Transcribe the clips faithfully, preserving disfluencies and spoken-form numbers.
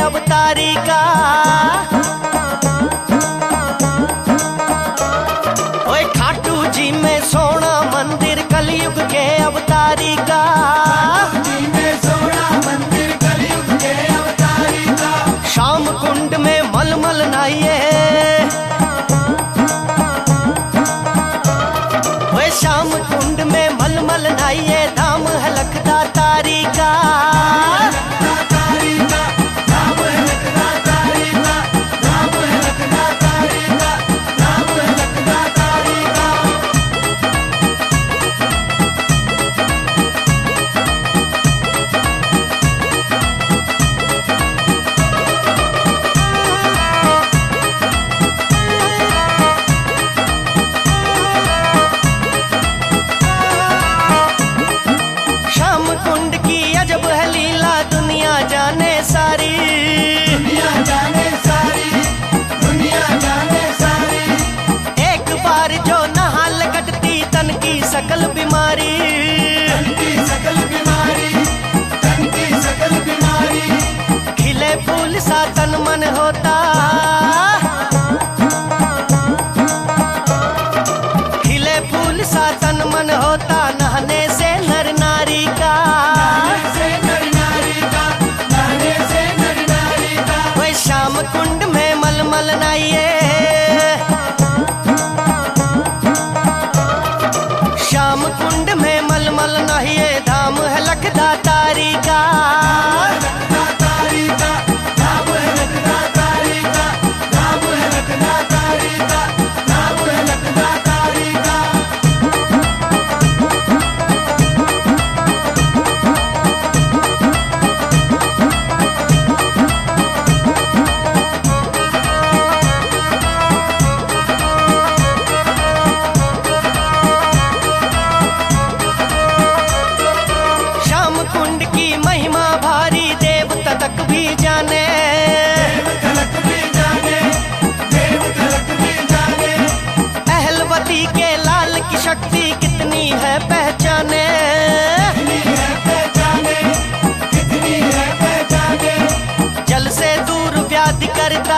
अवतारी का। ओए खाटू जी में सोना मंदिर कलयुग के अवतारी का। श्याम कुंड में मलमल नहाइए, ओए श्याम कुंड में मलमल नहाइए, धाम है लखदातारी का। कुंड की अजब है लीला दुनिया जाने सारी, दुनिया जाने सारी, दुनिया जाने सारी। एक बार जो नहा लगटती तन की सकल बीमारी, तन की सकल बीमारी, तन की सकल बीमारी। खिले फूल सा तन मन होता, खिले फूल सा तन मन होता, नहाने से नर नारी का। श्याम कुंड में मलमल नहाइए, श्याम कुंड में मलमल नहाइए, धाम है लखदातारी का। कुंड की महिमा भारी देव तलक भी जाने, देव तलक भी जाने, देव तलक भी जाने। अहलवती के लाल की शक्ति कितनी है पहचाने, कितनी है पहचाने, कितनी है पहचाने। जल से दूर व्याधि करता,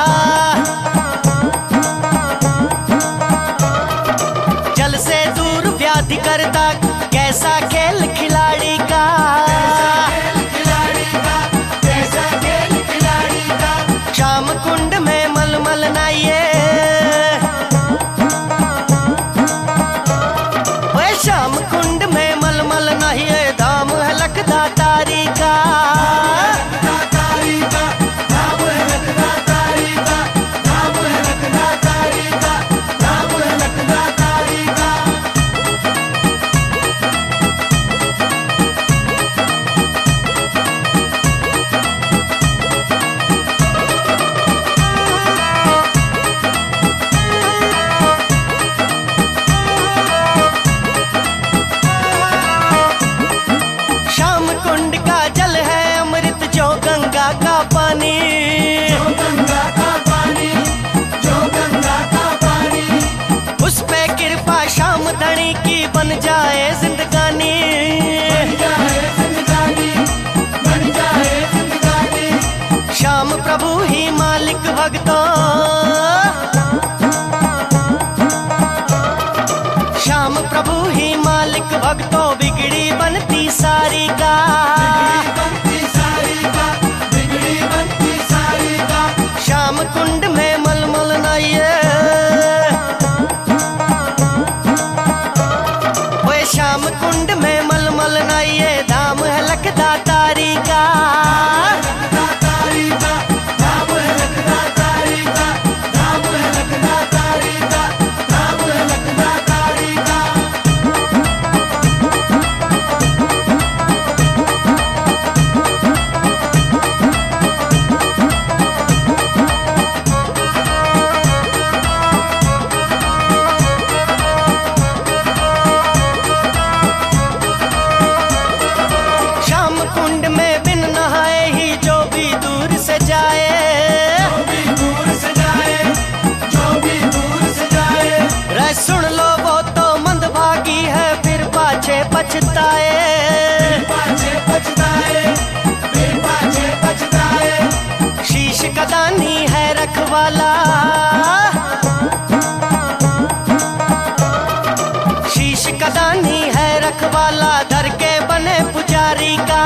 जल से दूर व्याधि करता, कैसा खेल खिलाड़ी का। श्याम कुंड में मलमल नहाइए, ओए श्याम कुंड में मलमल नहाइए, धाम है लखदातारी का। कुंड का जल है अमृत जो गंगा का पानी, जो गंगा का पानी, जो गंगा का पानी। उस पे कृपा श्याम धनी की बन जाए जिंदगानी, बन जाए जिंदगानी, बन जाए जिंदगानी। श्याम प्रभु ही मालिक भक्तों, श्याम प्रभु ही मालिक भक्तों, बिगड़ी बनती सारी का। श्याम कुंड में मलमल नहाइए, ओए श्याम कुंड में मलमल नहाइए, धाम है लखदातारी का। कुंड में बिन नहाए ही रखवाला, शीश का दानी है रखवाला, दर के बने पुजारी का।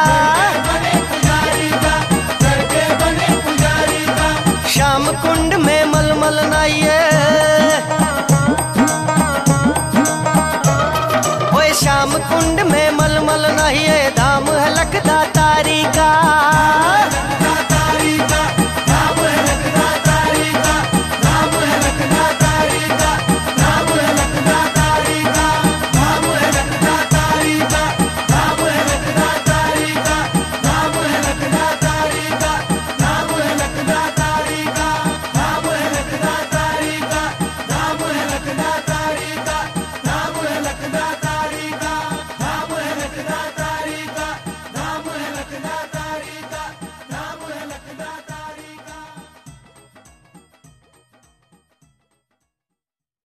श्याम कुंड में मलमल नाइए, ओए श्याम कुंड में मलमल नाइए, धाम है लखदा तारी का।